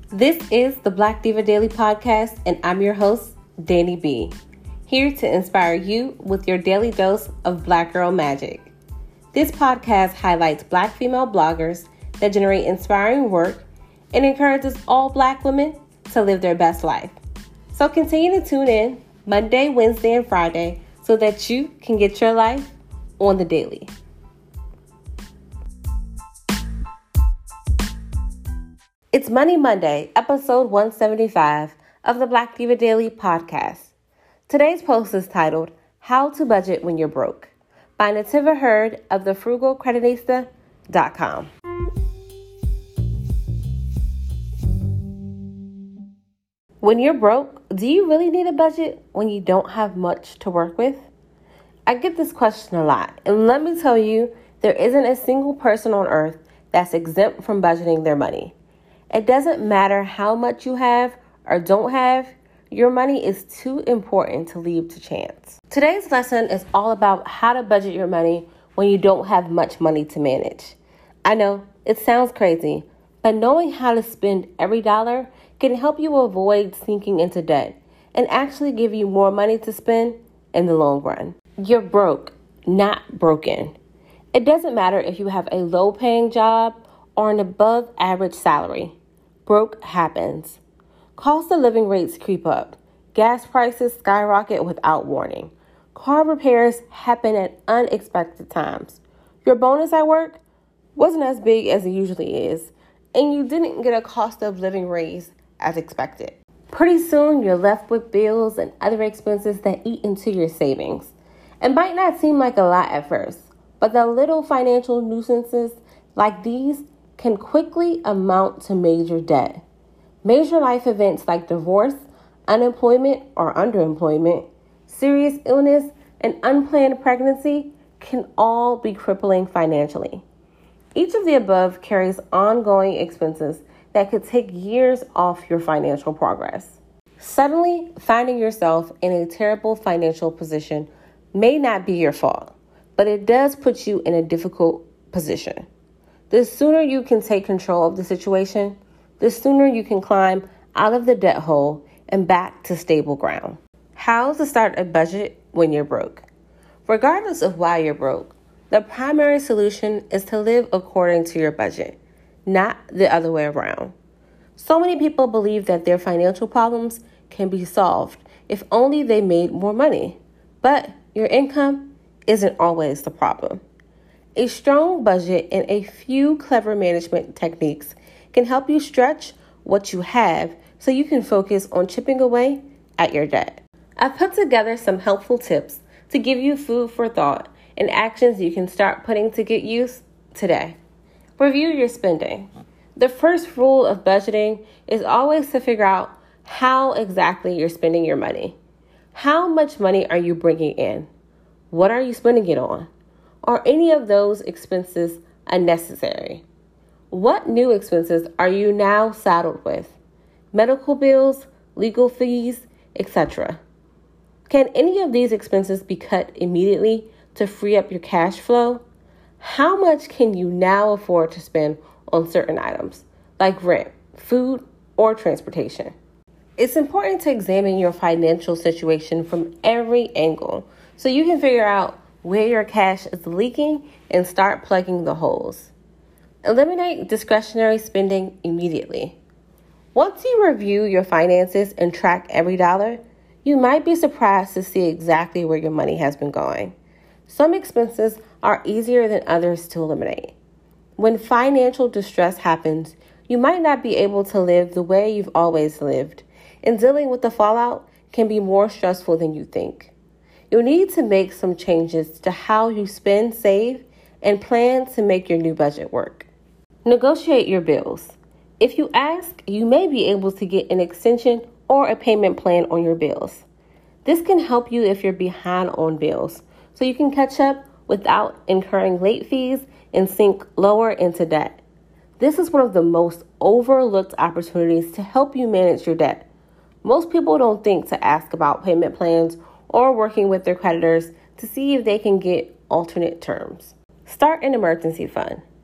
This is the Black Diva Daily Podcast, and I'm your host, Danny B. Here to inspire you with your daily dose of Black Girl Magic. This podcast highlights Black female bloggers that generate inspiring work and encourages all Black women to live their best life. So continue to tune in Monday, Wednesday, and Friday so that you can get your life on the daily. It's Money Monday, episode 175 of the Black Diva Daily Podcast. Today's post is titled, How to Budget When You're Broke, by Nativa Hurd of thefrugalcreditinista.com. When you're broke, do you really need a budget when you don't have much to work with? I get this question a lot, and let me tell you, there isn't a single person on earth that's exempt from budgeting their money. It doesn't matter how much you have or don't have, your money is too important to leave to chance. Today's lesson is all about how to budget your money when you don't have much money to manage. I know, it sounds crazy, but knowing how to spend every dollar can help you avoid sinking into debt and actually give you more money to spend in the long run. You're broke, not broken. It doesn't matter if you have a low-paying job or an above-average salary. Broke happens. Cost of living rates creep up. Gas prices skyrocket without warning. Car repairs happen at unexpected times. Your bonus at work wasn't as big as it usually is, and you didn't get a cost of living raise as expected. Pretty soon, you're left with bills and other expenses that eat into your savings. It might not seem like a lot at first, but the little financial nuisances like these can quickly amount to major debt. Major life events like divorce, unemployment or underemployment, serious illness, and unplanned pregnancy can all be crippling financially. Each of the above carries ongoing expenses that could take years off your financial progress. Suddenly, finding yourself in a terrible financial position may not be your fault, but it does put you in a difficult position. The sooner you can take control of the situation, the sooner you can climb out of the debt hole and back to stable ground. How to start a budget when you're broke. Regardless of why you're broke, the primary solution is to live according to your budget, not the other way around. So many people believe that their financial problems can be solved if only they made more money. But your income isn't always the problem. A strong budget and a few clever management techniques can help you stretch what you have so you can focus on chipping away at your debt. I've put together some helpful tips to give you food for thought and actions you can start putting to good use today. Review your spending. The first rule of budgeting is always to figure out how exactly you're spending your money. How much money are you bringing in? What are you spending it on? Are any of those expenses unnecessary? What new expenses are you now saddled with? Medical bills, legal fees, etc. Can any of these expenses be cut immediately to free up your cash flow? How much can you now afford to spend on certain items, like rent, food, or transportation? It's important to examine your financial situation from every angle so you can figure out where your cash is leaking and start plugging the holes. Eliminate discretionary spending immediately. Once you review your finances and track every dollar, you might be surprised to see exactly where your money has been going. Some expenses are easier than others to eliminate. When financial distress happens, you might not be able to live the way you've always lived, and dealing with the fallout can be more stressful than you think. You'll need to make some changes to how you spend, save, and plan to make your new budget work. Negotiate your bills. If you ask, you may be able to get an extension or a payment plan on your bills. This can help you if you're behind on bills, so you can catch up without incurring late fees and sink lower into debt. This is one of the most overlooked opportunities to help you manage your debt. Most people don't think to ask about payment plans or working with their creditors to see if they can get alternate terms. Start an emergency fund.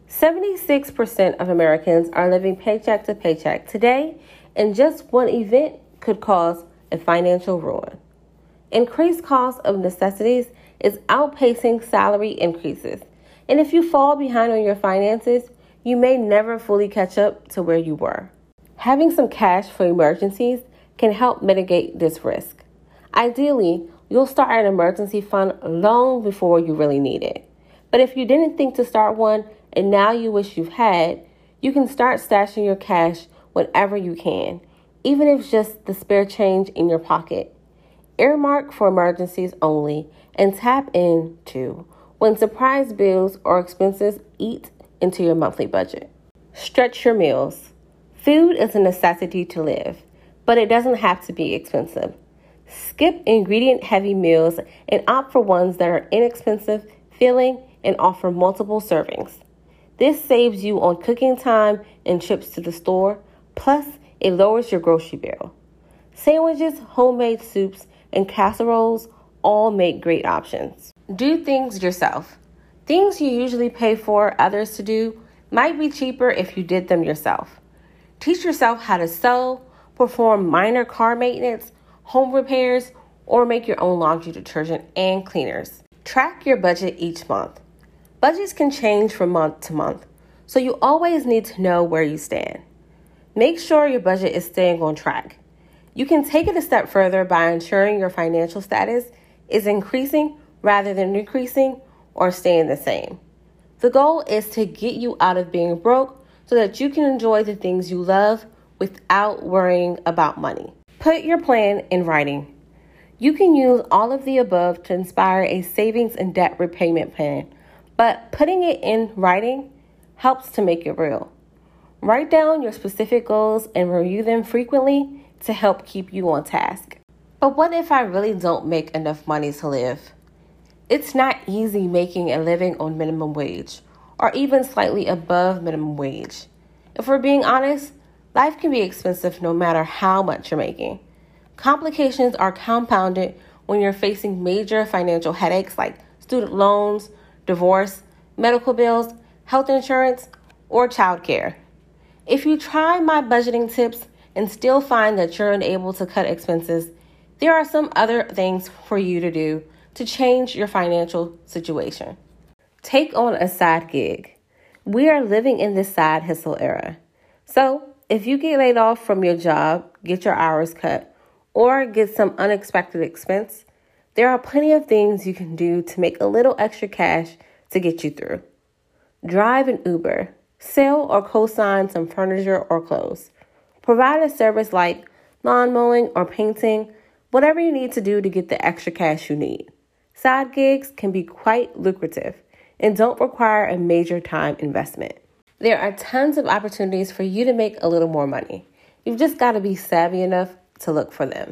76% of Americans are living paycheck to paycheck today, and just one event could cause a financial ruin. Increased cost of necessities is outpacing salary increases, and if you fall behind on your finances, you may never fully catch up to where you were. Having some cash for emergencies can help mitigate this risk. Ideally, you'll start an emergency fund long before you really need it. But if you didn't think to start one and now you wish you had, you can start stashing your cash whenever you can, even if it's just the spare change in your pocket. Earmark for emergencies only and tap into when surprise bills or expenses eat into your monthly budget. Stretch your meals. Food is a necessity to live, but it doesn't have to be expensive. Skip ingredient-heavy meals and opt for ones that are inexpensive, filling, and offer multiple servings. This saves you on cooking time and trips to the store, plus it lowers your grocery bill. Sandwiches, homemade soups, and casseroles all make great options. Do things yourself. Things you usually pay for others to do might be cheaper if you did them yourself. Teach yourself how to sew, perform minor car maintenance, home repairs, or make your own laundry detergent and cleaners. Track your budget each month. Budgets can change from month to month, so you always need to know where you stand. Make sure your budget is staying on track. You can take it a step further by ensuring your financial status is increasing rather than decreasing or staying the same. The goal is to get you out of being broke so that you can enjoy the things you love without worrying about money. Put your plan in writing. You can use all of the above to inspire a savings and debt repayment plan, but putting it in writing helps to make it real. Write down your specific goals and review them frequently to help keep you on task. But what if I really don't make enough money to live? It's not easy making a living on minimum wage or even slightly above minimum wage. If we're being honest, life can be expensive no matter how much you're making. Complications are compounded when you're facing major financial headaches like student loans, divorce, medical bills, health insurance, or childcare. If you try my budgeting tips and still find that you're unable to cut expenses, there are some other things for you to do to change your financial situation. Take on a side gig. We are living in this side hustle era. So if you get laid off from your job, get your hours cut, or get some unexpected expense, there are plenty of things you can do to make a little extra cash to get you through. Drive an Uber. Sell or co-sign some furniture or clothes. Provide a service like lawn mowing or painting, whatever you need to do to get the extra cash you need. Side gigs can be quite lucrative and don't require a major time investment. There are tons of opportunities for you to make a little more money. You've just got to be savvy enough to look for them.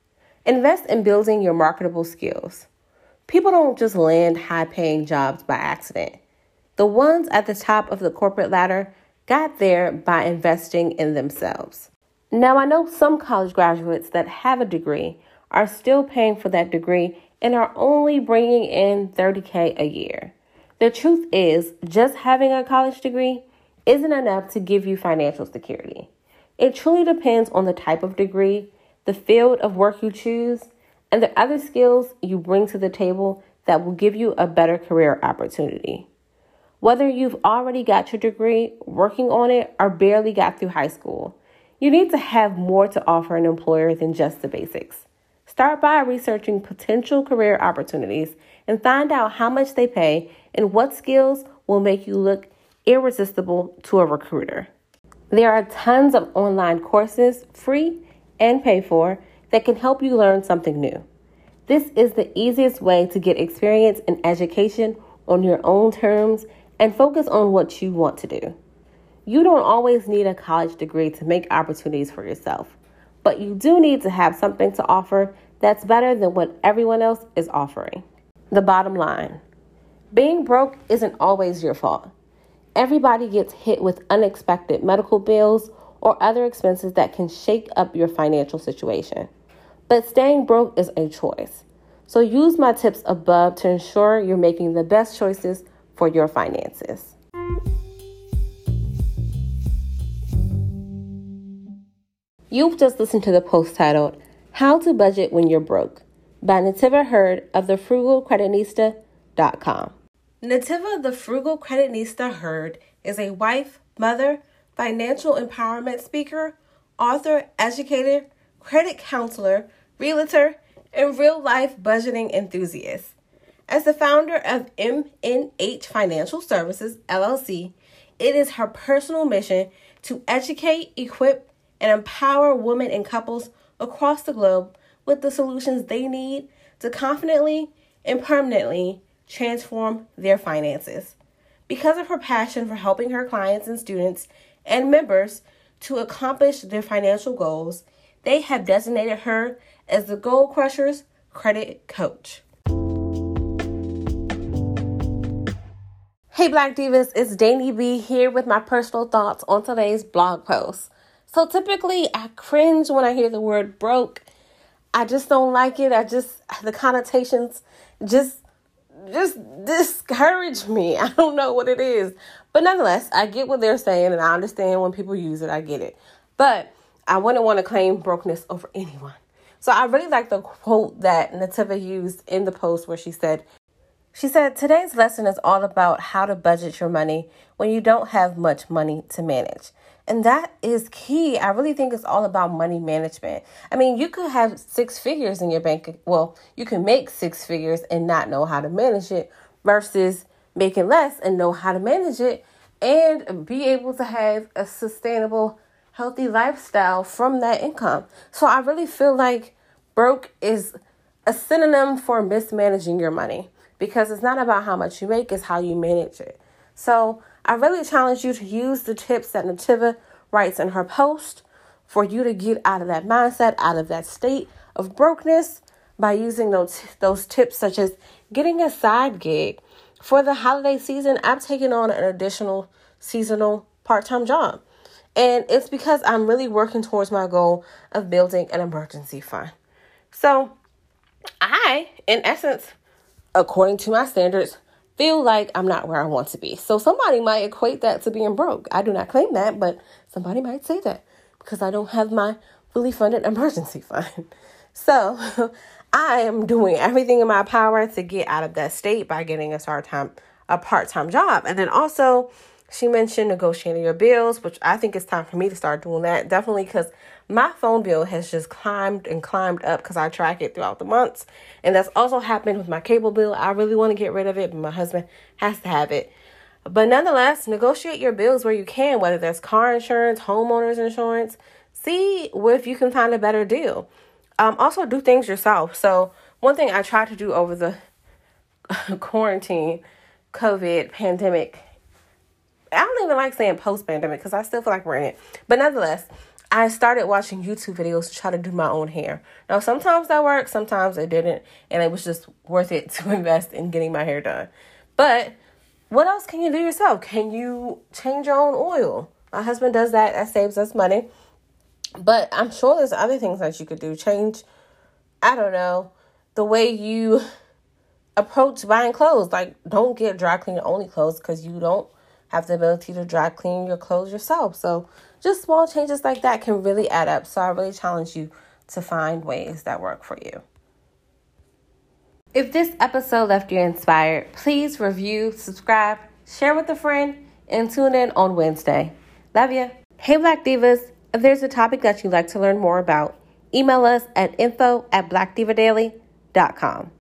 Invest in building your marketable skills. People don't just land high-paying jobs by accident. The ones at the top of the corporate ladder got there by investing in themselves. Now, I know some college graduates that have a degree are still paying for that degree and are only bringing in $30,000 a year. The truth is, just having a college degree isn't enough to give you financial security. It truly depends on the type of degree, the field of work you choose, and the other skills you bring to the table that will give you a better career opportunity. Whether you've already got your degree, working on it, or barely got through high school, you need to have more to offer an employer than just the basics. Start by researching potential career opportunities and find out how much they pay and what skills will make you look irresistible to a recruiter. There are tons of online courses, free and paid for, that can help you learn something new. This is the easiest way to get experience and education on your own terms and focus on what you want to do. You don't always need a college degree to make opportunities for yourself, but you do need to have something to offer that's better than what everyone else is offering. The bottom line, being broke isn't always your fault. Everybody gets hit with unexpected medical bills or other expenses that can shake up your financial situation. But staying broke is a choice. So use my tips above to ensure you're making the best choices for your finances. You've just listened to the post titled, How to Budget When You're Broke, by Nativa Hurd of thefrugalcreditista.com. Nativa the Frugal Creditista Hurd is a wife, mother, financial empowerment speaker, author, educator, credit counselor, realtor, and real-life budgeting enthusiast. As the founder of MNH Financial Services, LLC, it is her personal mission to educate, equip, and empower women and couples across the globe with the solutions they need to confidently and permanently transform their finances. Because of her passion for helping her clients and students and members to accomplish their financial goals, they have designated her as the Goal Crushers Credit Coach. Hey Black Divas, it's Dani B here with my personal thoughts on today's blog post. So typically I cringe when I hear the word broke. I just don't like it. The connotations just discourage me. I don't know what it is. But nonetheless, I get what they're saying and I understand when people use it. I get it. But I wouldn't want to claim brokenness over anyone. So I really like the quote that Nativa used in the post where she said, today's lesson is all about how to budget your money when you don't have much money to manage. And that is key. I really think it's all about money management. I mean, you could have 6 figures in your bank. Well, you can make 6 figures and not know how to manage it versus making less and know how to manage it and be able to have a sustainable, healthy lifestyle from that income. So I really feel like broke is a synonym for mismanaging your money because it's not about how much you make, it's how you manage it. So I really challenge you to use the tips that Nativa writes in her post for you to get out of that mindset, out of that state of brokenness by using those tips such as getting a side gig. For the holiday season, I've taken on an additional seasonal part-time job. And it's because I'm really working towards my goal of building an emergency fund. So I, in essence, according to my standards, feel like I'm not where I want to be. So somebody might equate that to being broke. I do not claim that, but somebody might say that because I don't have my fully funded emergency fund. So I am doing everything in my power to get out of that state by getting a part-time job. And then also she mentioned negotiating your bills, which I think it's time for me to start doing that. Definitely because my phone bill has just climbed up because I track it throughout the months. And that's also happened with my cable bill. I really want to get rid of it, but my husband has to have it. But nonetheless, negotiate your bills where you can, whether that's car insurance, homeowners insurance. See if you can find a better deal. Also do things yourself. So one thing I tried to do over the quarantine, COVID, pandemic, I don't even like saying post-pandemic because I still feel like we're in it. But nonetheless, I started watching YouTube videos to try to do my own hair. Now, sometimes that worked, sometimes it didn't. And it was just worth it to invest in getting my hair done. But what else can you do yourself? Can you change your own oil? My husband does that. That saves us money. But I'm sure there's other things that you could do. Change, I don't know, the way you approach buying clothes. Like, don't get dry cleaner only clothes because you don't have the ability to dry clean your clothes yourself. So just small changes like that can really add up. So I really challenge you to find ways that work for you. If this episode left you inspired, please review, subscribe, share with a friend, and tune in on Wednesday. Love ya. Hey Black Divas, if there's a topic that you'd like to learn more about, email us at info@blackdivadaily.com.